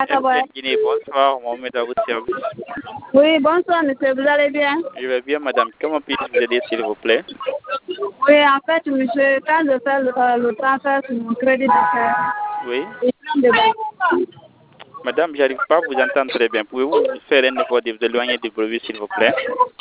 Guinée, bonsoir, Mohamed à votre service. Oui, bonsoir, monsieur, vous allez bien? Je vais bien, madame. Comment puis-je vous aider, s'il vous plaît? Oui, en fait, monsieur, quand je fais le transfert sur mon crédit d'affaires, Oui. il prend des banques. Madame, j'arrive pas à vous entendre très bien. Pouvez-vous faire un effort de vous éloigner du bruit, s'il vous plaît?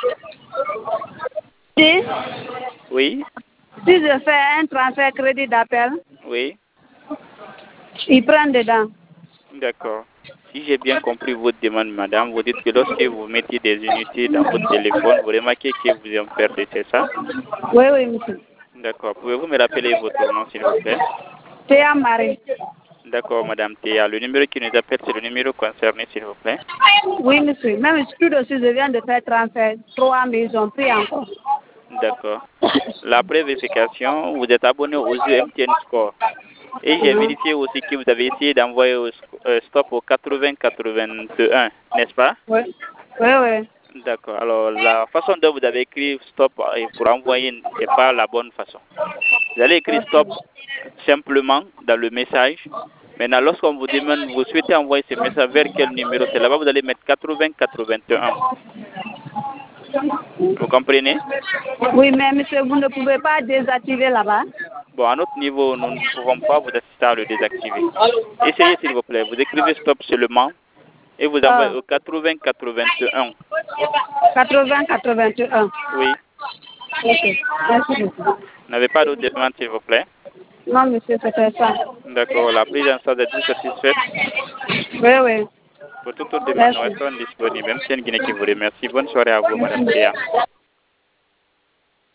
Si, Oui. si je fais un transfert crédit d'appel, Oui. il prend dedans. D'accord. Si j'ai bien compris votre demande, madame, vous dites que lorsque vous mettez des unités dans votre téléphone, vous remarquez que vous en perdez, c'est ça? Oui, oui, monsieur. D'accord. Pouvez-vous me rappeler votre nom, s'il vous plaît? Théa Marie. D'accord, madame Théa. Le numéro qui nous appelle, c'est le numéro concerné, s'il vous plaît? Oui, monsieur. Même tout de suite, je viens de faire transfert 3 mais ils ont pris encore. D'accord. La vérification, vous êtes abonné aux UMTN Score. Et j'ai vérifié aussi que vous avez essayé d'envoyer stop au 80-81, n'est-ce pas? Oui, oui, oui. D'accord. Alors, la façon dont vous avez écrit stop pour envoyer, ce n'est pas la bonne façon. Vous allez écrire stop simplement dans le message. Maintenant, lorsqu'on vous demande, vous souhaitez envoyer ce message vers quel numéro, c'est là-bas, vous allez mettre 80-81. Vous comprenez? Oui, mais monsieur, vous ne pouvez pas désactiver là-bas. Bon, à notre niveau, nous ne pouvons pas vous assister à le désactiver. Essayez, s'il vous plaît. Vous écrivez stop seulement et vous envoyez au 80-81. 80-81. Oui. Ok, merci beaucoup. Vous n'avez pas d'autres demandes, s'il vous plaît? Non, monsieur, c'était ça. D'accord. La prise en charge est satisfaite. Oui, oui. Pour toute autre demande, nous Merci. restons disponibles. Même si Guinée qui vous remercie. Bonne soirée à vous, madame Théa.